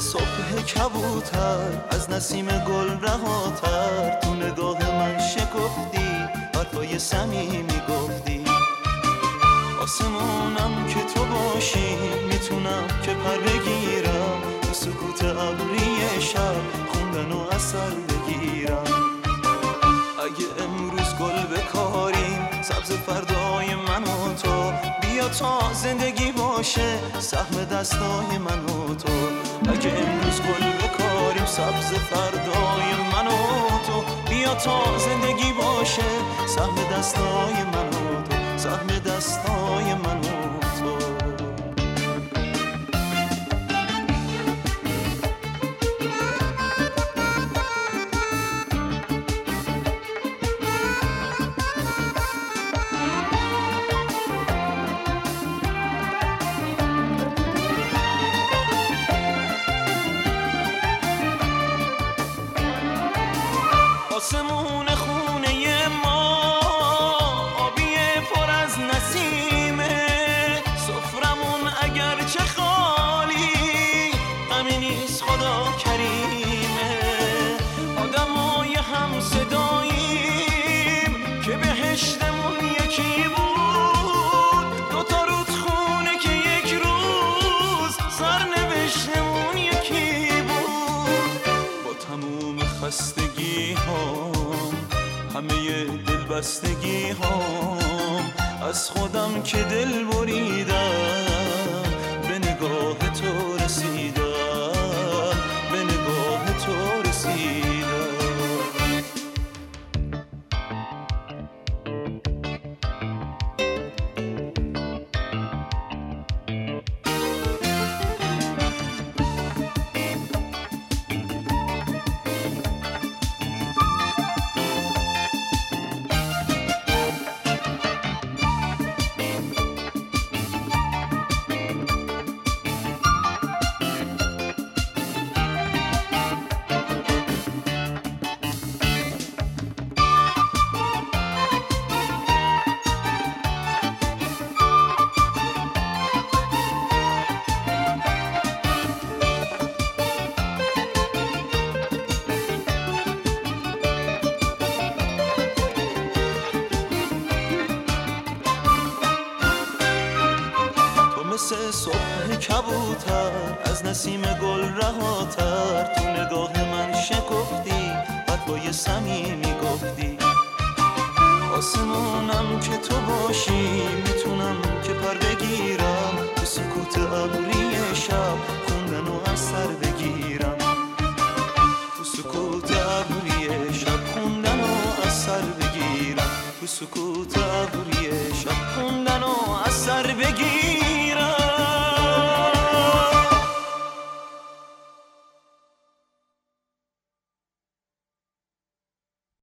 صبح کبوتر از نسیم گل رهاتر، تو نگاه من شکفتی حرفای صمیمی گفتی. آسمونم که تو باشی میتونم که پر بگیرم، تو سکوت ابری شب خوندن و اثر بگیرم. اگه امروز گل بکاریم سبز فردای من و تو، بیا تا زندگی باشه سهم دستای من و تو. اگه امروز گل بکاریم سبز فردای من و تو، بیا تا زندگی باشه سهم دستای من و تو، سهم دستای من و تو. آسمون خونه ما آبیه پر از نسیمه، سفرمون اگر چه خالی غمی نیست خدا کریمه. آدمای هم صداییم که بهشتمون یکی بود، دوتا رودخونه که یک روز سرنوشتمون یکی بود. با تموم خستگی همه دلبستگی هام از خودم که دل بریدم، به نگاه تو رسیدم، به نگاه تو رسیدم. مثل صبح کبوتر از نسیم گل رهاتر، تو نگاه من شکفتی حرفای صمیمی گفتی. آسمونم که تو باشی